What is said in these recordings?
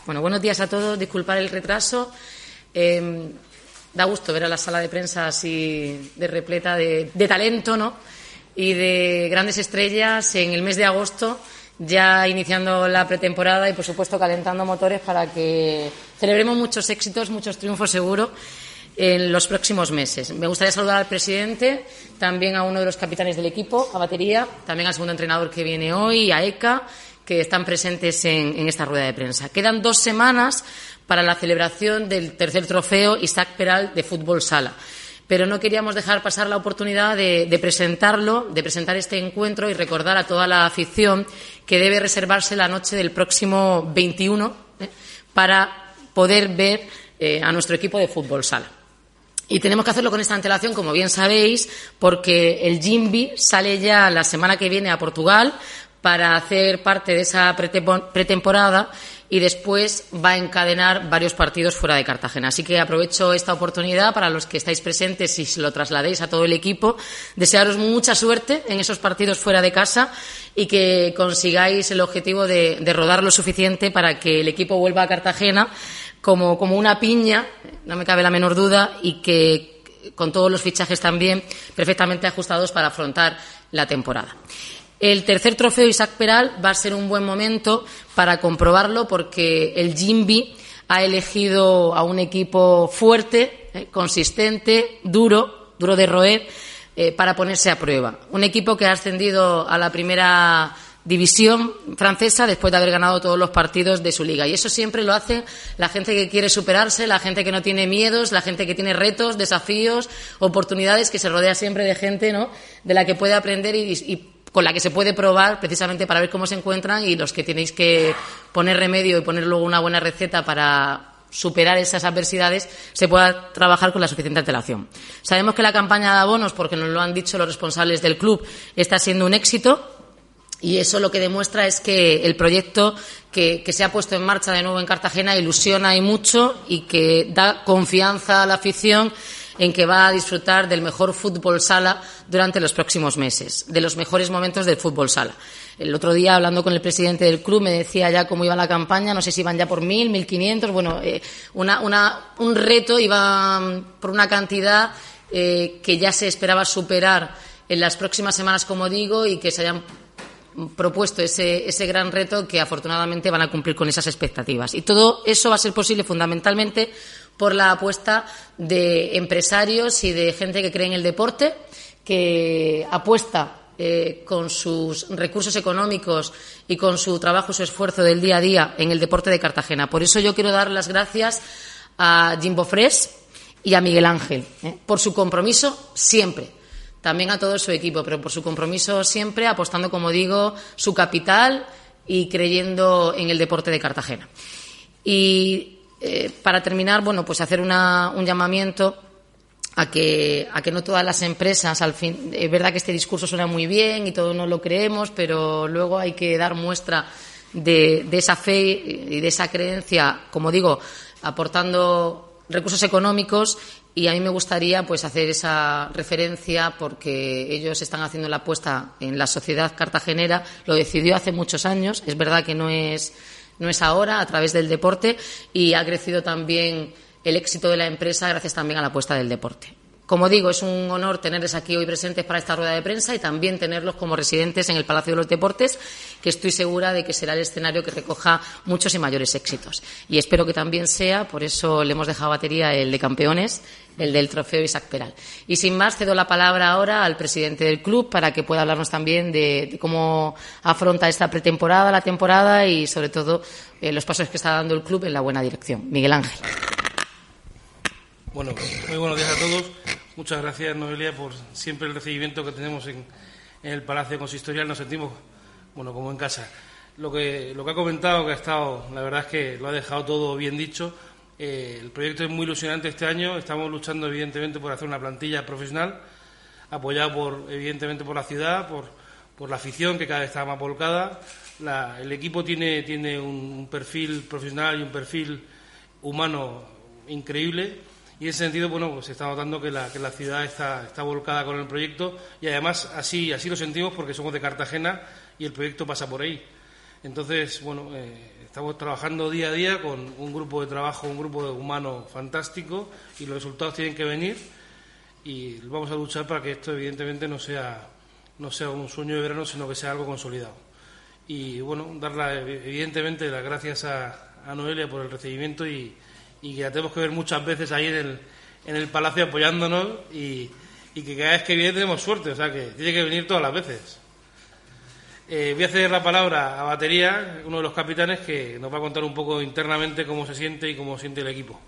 Bueno, buenos días a todos. Disculpad el retraso. Da gusto ver a la sala de prensa así de repleta de talento, ¿no? Y de grandes estrellas en el mes de agosto, ya iniciando la pretemporada y, por supuesto, calentando motores para que celebremos muchos éxitos, muchos triunfos seguro en los próximos meses. Me gustaría saludar al presidente, también a uno de los capitanes del equipo, a Batería, también al segundo entrenador que viene hoy, a Eka, que están presentes en esta rueda de prensa. Quedan 2 semanas para la celebración del tercer trofeo Isaac Peral de fútbol sala. Pero no queríamos dejar pasar la oportunidad de presentarlo, de presentar este encuentro y recordar a toda la afición que debe reservarse la noche del próximo 21 para poder ver a nuestro equipo de fútbol sala. Y tenemos que hacerlo con esta antelación, como bien sabéis, porque el Jimby sale ya la semana que viene a Portugal para hacer parte de esa pretemporada y después va a encadenar varios partidos fuera de Cartagena. Así que aprovecho esta oportunidad para los que estáis presentes y se lo trasladéis a todo el equipo, desearos mucha suerte en esos partidos fuera de casa y que consigáis el objetivo de rodar lo suficiente para que el equipo vuelva a Cartagena como una piña, no me cabe la menor duda, y que con todos los fichajes también perfectamente ajustados para afrontar la temporada. El tercer trofeo Isaac Peral va a ser un buen momento para comprobarlo porque el Jimby ha elegido a un equipo fuerte, consistente, duro de roer, para ponerse a prueba. Un equipo que ha ascendido a la primera división francesa después de haber ganado todos los partidos de su liga. Y eso siempre lo hace la gente que quiere superarse, la gente que no tiene miedos, la gente que tiene retos, desafíos, oportunidades, que se rodea siempre de gente, ¿no?, de la que puede aprender y con la que se puede probar precisamente para ver cómo se encuentran, y los que tenéis que poner remedio y poner luego una buena receta para superar esas adversidades, se pueda trabajar con la suficiente antelación. Sabemos que la campaña de abonos, porque nos lo han dicho los responsables del club, está siendo un éxito, y eso lo que demuestra es que el proyecto que se ha puesto en marcha de nuevo en Cartagena ilusiona y mucho, y que da confianza a la afición en que va a disfrutar del mejor fútbol sala durante los próximos meses, de los mejores momentos del fútbol sala. El otro día, hablando con el presidente del club, me decía ya cómo iba la campaña, no sé si iban ya por 1.000, 1.500, bueno, un reto, iba por una cantidad que ya se esperaba superar en las próximas semanas, como digo, y que se hayan propuesto ese gran reto que afortunadamente van a cumplir con esas expectativas. Y todo eso va a ser posible fundamentalmente por la apuesta de empresarios y de gente que cree en el deporte, que apuesta con sus recursos económicos y con su trabajo y su esfuerzo del día a día en el deporte de Cartagena. Por eso yo quiero dar las gracias a Jimbo Fresh y a Miguel Ángel por su compromiso siempre. También a todo su equipo, pero por su compromiso siempre, apostando, como digo, su capital y creyendo en el deporte de Cartagena. Y para terminar, bueno, pues hacer un llamamiento a que no todas las empresas, al fin, es verdad que este discurso suena muy bien y todos nos lo creemos, pero luego hay que dar muestra de esa fe y de esa creencia, como digo, aportando recursos económicos. Y a mí me gustaría pues hacer esa referencia porque ellos están haciendo la apuesta en la sociedad cartagenera, lo decidió hace muchos años, es verdad que no es ahora, a través del deporte, y ha crecido también el éxito de la empresa gracias también a la apuesta del deporte. Como digo, es un honor tenerles aquí hoy presentes para esta rueda de prensa y también tenerlos como residentes en el Palacio de los Deportes, que estoy segura de que será el escenario que recoja muchos y mayores éxitos. Y espero que también sea, por eso le hemos dejado Batería, el de campeones, el del trofeo Isaac Peral. Y sin más, cedo la palabra ahora al presidente del club para que pueda hablarnos también de cómo afronta esta pretemporada, la temporada y, sobre todo, los pasos que está dando el club en la buena dirección. Miguel Ángel. Bueno, muy buenos días a todos. Muchas gracias, Noelia, por siempre el recibimiento que tenemos en el Palacio Consistorial. Nos sentimos, bueno, como en casa. Lo que ha comentado, que ha estado, la verdad es que lo ha dejado todo bien dicho. El proyecto es muy ilusionante este año. Estamos luchando, evidentemente, por hacer una plantilla profesional, apoyado, evidentemente, por la ciudad, por la afición, que cada vez está más volcada. El equipo tiene un perfil profesional y un perfil humano increíble. Y en ese sentido, bueno, pues se está notando que la ciudad está volcada con el proyecto, y además así lo sentimos porque somos de Cartagena y el proyecto pasa por ahí. Entonces, bueno, estamos trabajando día a día con un grupo de trabajo, un grupo humano fantástico, y los resultados tienen que venir, y vamos a luchar para que esto evidentemente no sea un sueño de verano, sino que sea algo consolidado. Y bueno, darle evidentemente las gracias a Noelia por el recibimiento, y que la tenemos que ver muchas veces ahí en el Palacio apoyándonos, y que cada vez que viene tenemos suerte, o sea que tiene que venir todas las veces. Voy a ceder la palabra a Batería, uno de los capitanes, que nos va a contar un poco internamente cómo se siente y cómo siente el equipo.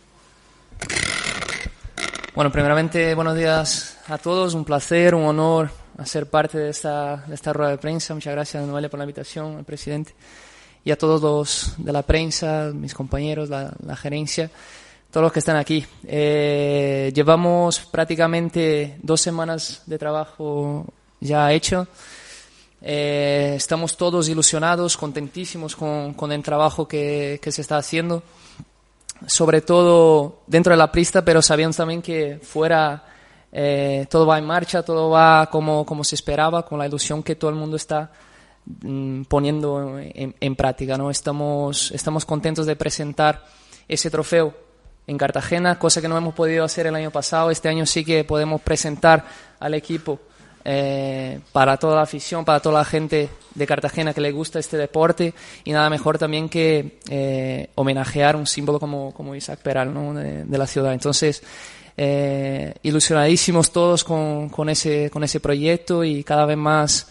Bueno, primeramente, buenos días a todos. Un placer, un honor hacer parte de esta rueda de prensa. Muchas gracias, Noelia, por la invitación, al presidente, y a todos los de la prensa, mis compañeros, la gerencia, todos los que están aquí. Llevamos prácticamente 2 semanas de trabajo ya hecho. Estamos todos ilusionados, contentísimos con el trabajo que se está haciendo, sobre todo dentro de la pista, pero sabíamos también que fuera todo va en marcha, todo va como se esperaba, con la ilusión que todo el mundo está poniendo en práctica, ¿no? Estamos contentos de presentar ese trofeo en Cartagena, cosa que no hemos podido hacer el año pasado. Este año sí que podemos presentar al equipo para toda la afición, para toda la gente de Cartagena que le gusta este deporte, y nada mejor también que homenajear un símbolo como Isaac Peral, ¿no? de la ciudad. Entonces, ilusionadísimos todos con ese proyecto, y cada vez más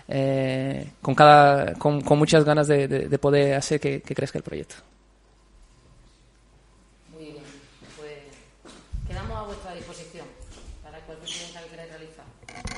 con muchas ganas de poder hacer que crezca el proyecto. Muy bien, pues quedamos a vuestra disposición para cualquier pregunta que queráis realizar.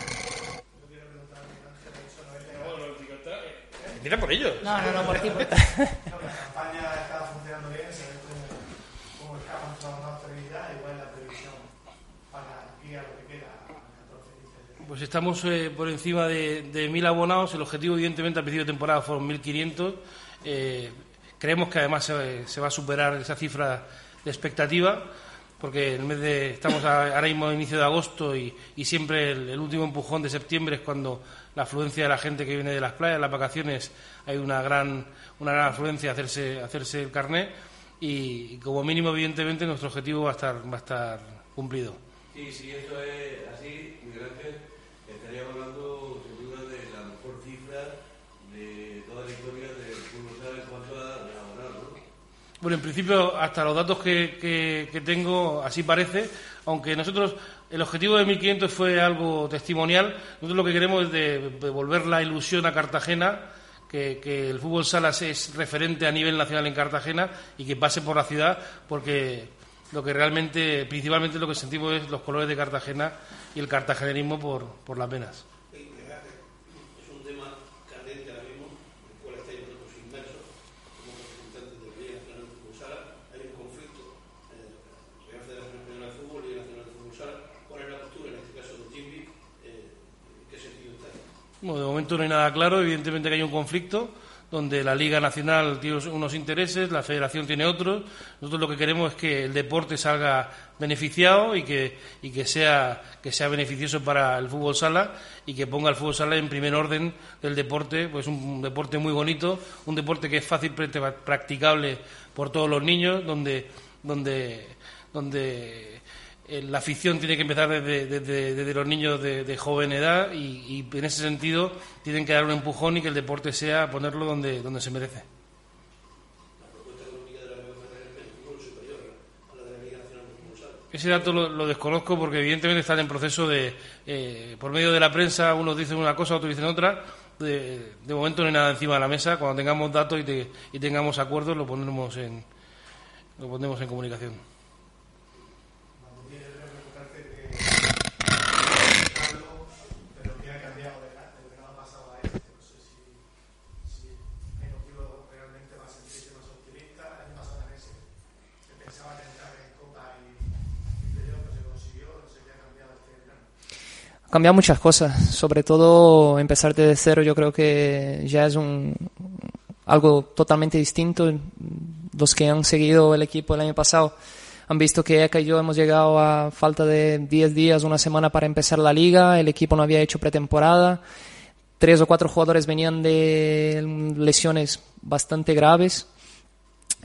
Empieza por ellos. No, por ti. La campaña está funcionando bien, se ve cómo está avanzando la actividad, igual la previsión para aquí a lo que queda, a 14 días. Pues estamos por encima de 1.000 abonados. El objetivo, evidentemente, al principio de temporada fueron 1.500. Creemos que además se va a superar esa cifra de expectativa, porque estamos ahora mismo a inicio de agosto, y siempre el último empujón de septiembre es cuando la afluencia de la gente que viene de las playas, las vacaciones, hay una gran afluencia a hacerse el carné, y como mínimo, evidentemente, nuestro objetivo va a estar cumplido. Sí, si esto es así, Miguel Ángel, estaríamos hablando sin duda de la mejor cifra de toda la historia del fútbol sala en cuanto a abonados, ¿no? Bueno, en principio, hasta los datos que tengo, así parece, aunque nosotros, el objetivo de 1.500 fue algo testimonial. Nosotros lo que queremos es devolver la ilusión a Cartagena, que el fútbol sala es referente a nivel nacional en Cartagena, y que pase por la ciudad, porque lo que realmente, principalmente lo que sentimos es los colores de Cartagena y el cartagenerismo por las venas. Es un tema candente ahora mismo, en el cual estáis vosotros inmersos como representantes de la Liga Nacional de Fútbol Sala. Hay un conflicto entre la Federación Española de Fútbol y la Nacional de Fútbol Sala. ¿Cuál es la postura, en este caso, de Timbi? ¿En qué sentido está? Bueno, de momento no hay nada claro. Evidentemente que hay un conflicto donde la Liga Nacional tiene unos intereses, la Federación tiene otros. Nosotros lo que queremos es que el deporte salga beneficiado, y que sea beneficioso para el fútbol sala, y que ponga el fútbol sala en primer orden del deporte. Pues un deporte muy bonito, un deporte que es fácilmente practicable por todos los niños, donde la afición tiene que empezar desde los niños de joven edad, y en ese sentido tienen que dar un empujón, y que el deporte sea ponerlo donde se merece. La propuesta económica de la Liga Nacional de Fútbol es superior a la de la Liga Nacional de Fútbol Sala. Ese dato lo desconozco, porque evidentemente están en proceso por medio de la prensa, unos dicen una cosa, otros dicen otra. De momento no hay nada encima de la mesa. Cuando tengamos datos y tengamos acuerdos, lo pondremos en comunicación. Pero que ha cambiado del verano pasado a este. No sé si hay motivo realmente para sentirse más optimista. El año pasado también se pensaba en entrar en Copa y playoff, no se consiguió. No sé qué ha cambiado este verano. Ha cambiado muchas cosas, sobre todo empezar desde cero. Yo creo que ya es algo totalmente distinto. Los que han seguido el equipo el año pasado han visto que Eka y yo hemos llegado a falta de 10 días, una semana para empezar la liga. El equipo no había hecho pretemporada. 3 o 4 jugadores venían de lesiones bastante graves.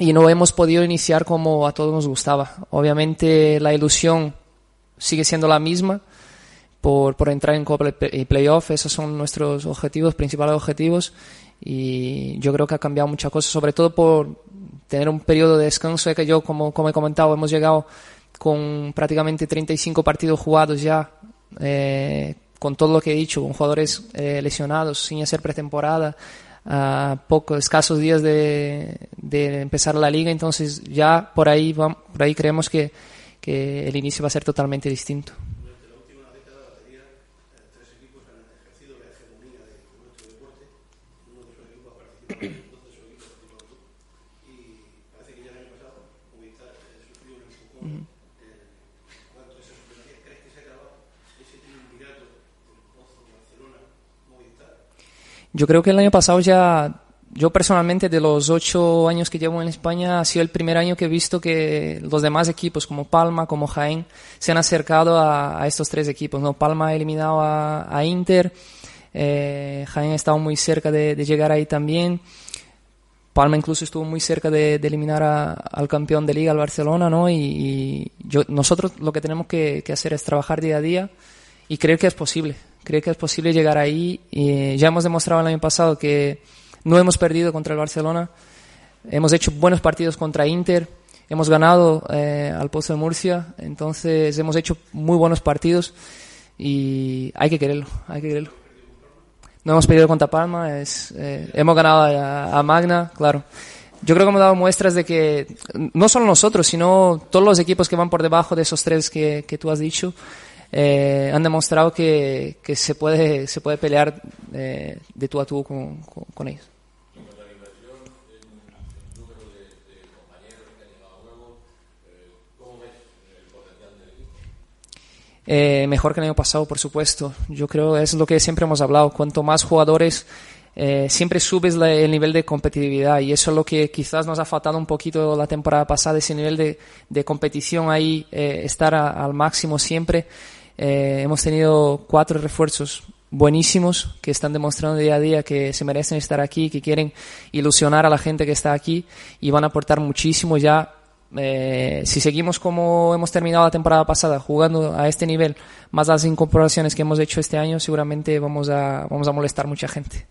y no hemos podido iniciar como a todos nos gustaba. Obviamente la ilusión sigue siendo la misma por entrar en Copa y Playoff. Esos son nuestros objetivos, principales objetivos, y yo creo que ha cambiado muchas cosas, sobre todo por tener un periodo de descanso, que yo, como he comentado, hemos llegado con prácticamente 35 partidos jugados ya, con todo lo que he dicho, con jugadores lesionados, sin hacer pretemporada, a escasos días de empezar la liga. Entonces ya por ahí creemos que el inicio va a ser totalmente distinto. Durante la última década, la batería, tres equipos han ejercido la hegemonía de nuestro deporte. Uno de esos equipos ha participado, dos de esos equipos ha participado tú. Y parece que ya el año pasado Movistar sufrió un empujón. ¿Cuánto esa supremacía crees que se ha acabado? Ese triunvirato del Pozo, Barcelona, Movistar. Yo creo que el año pasado yo personalmente, de los 8 años que llevo en España, ha sido el primer año que he visto que los demás equipos, como Palma, como Jaén, se han acercado a estos 3 equipos, ¿no? Palma ha eliminado a Inter, Jaén ha estado muy cerca de llegar ahí también, Palma incluso estuvo muy cerca de eliminar al campeón de liga, al Barcelona, ¿no? Nosotros lo que tenemos que hacer es trabajar día a día, y creo que es posible llegar ahí. Y ya hemos demostrado el año pasado que no hemos perdido contra el Barcelona, hemos hecho buenos partidos contra Inter, hemos ganado al Pozo de Murcia, entonces hemos hecho muy buenos partidos y hay que quererlo. No hemos perdido contra Palma, hemos ganado a Magna, claro. Yo creo que hemos dado muestras de que no solo nosotros, sino todos los equipos que van por debajo de esos 3 que tú has dicho, han demostrado que se puede pelear de tú a tú con ellos. Mejor que el año pasado, por supuesto. Yo creo que es lo que siempre hemos hablado. Cuanto más jugadores, siempre subes el nivel de competitividad, y eso es lo que quizás nos ha faltado un poquito la temporada pasada, ese nivel de competición ahí, estar al máximo siempre. Hemos tenido 4 refuerzos buenísimos que están demostrando día a día que se merecen estar aquí, que quieren ilusionar a la gente que está aquí y van a aportar muchísimo ya. Si seguimos como hemos terminado la temporada pasada, jugando a este nivel, más las incorporaciones que hemos hecho este año, seguramente vamos a molestar mucha gente.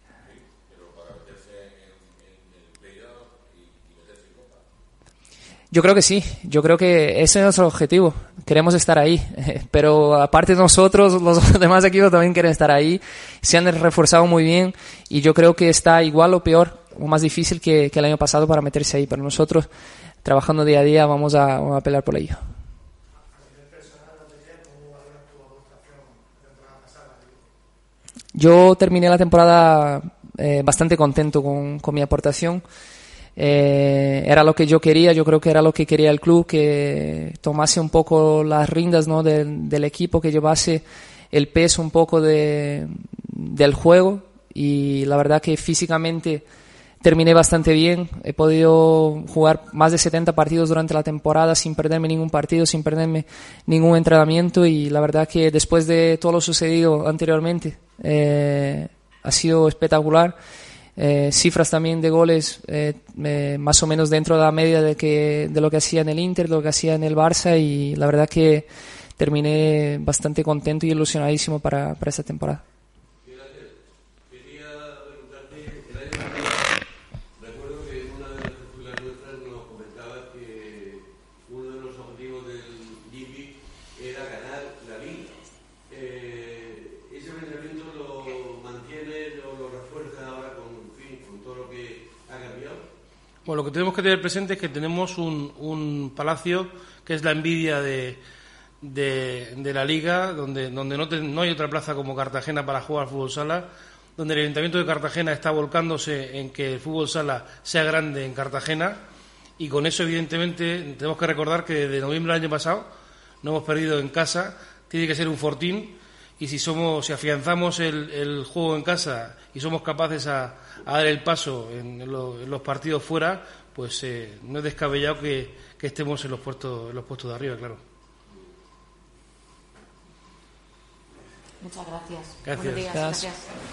Yo creo que sí, yo creo que ese es nuestro objetivo, queremos estar ahí, pero aparte de nosotros, los demás equipos también quieren estar ahí, se han reforzado muy bien y yo creo que está igual o peor o más difícil que el año pasado para meterse ahí, pero nosotros trabajando día a día vamos a pelear por ello. Yo terminé la temporada bastante contento con mi aportación. Era lo que yo quería, yo creo que era lo que quería el club, que tomase un poco las riendas, ¿no? del equipo, que llevase el peso un poco del juego, y la verdad que físicamente terminé bastante bien. He podido jugar más de 70 partidos durante la temporada sin perderme ningún partido, sin perderme ningún entrenamiento, y la verdad que después de todo lo sucedido anteriormente ha sido espectacular. Cifras también de goles más o menos dentro de la media de lo que hacía en el Inter, de lo que hacía en el Barça, y la verdad que terminé bastante contento y ilusionadísimo para esta temporada. Quería preguntarte, el año pasado, recuerdo que en una de las tertulias nuestras nos comentabas que uno de los objetivos del GP era ganar la Liga. ¿Ese pensamiento lo mantiene o lo refuerza ahora con todo lo que ha cambiado? Bueno, lo que tenemos que tener presente es que tenemos un palacio que es la envidia de la Liga, donde no hay otra plaza como Cartagena para jugar al fútbol sala, donde el Ayuntamiento de Cartagena está volcándose en que el fútbol sala sea grande en Cartagena, y con eso evidentemente tenemos que recordar que desde noviembre del año pasado no hemos perdido en casa, tiene que ser un fortín, y si afianzamos el juego en casa y somos capaces a dar el paso en los partidos fuera, pues no es descabellado que estemos en los puestos de arriba, claro. Muchas gracias. Gracias. Buenos días. Gracias.